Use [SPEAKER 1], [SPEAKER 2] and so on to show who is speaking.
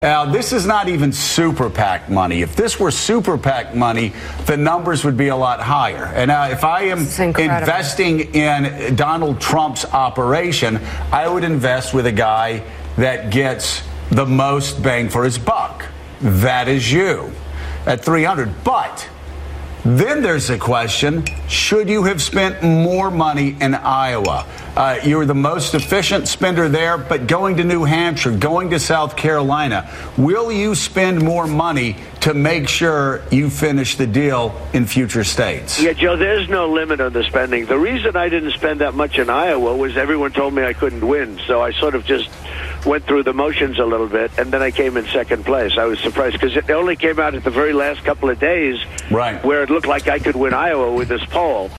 [SPEAKER 1] Now, this is not even super PAC money. If this were super PAC money, the numbers would be a lot higher. And if I am investing in Donald Trump's operation, I would invest with a guy that gets the most bang for his buck. That is you at 300. But then there's a question, should you have spent more money in Iowa? You're the most efficient spender there, but going to New Hampshire, going to South Carolina, will you spend more money to make sure you finish the deal in future states?
[SPEAKER 2] Yeah, Joe, there's no limit on the spending. The reason I didn't spend that much in Iowa was everyone told me I couldn't win, so I sort of just went through the motions a little bit, and then I came in second place. I was surprised because it only came out at the very last couple of days,
[SPEAKER 1] right,
[SPEAKER 2] where it looked like I could win Iowa with this poll.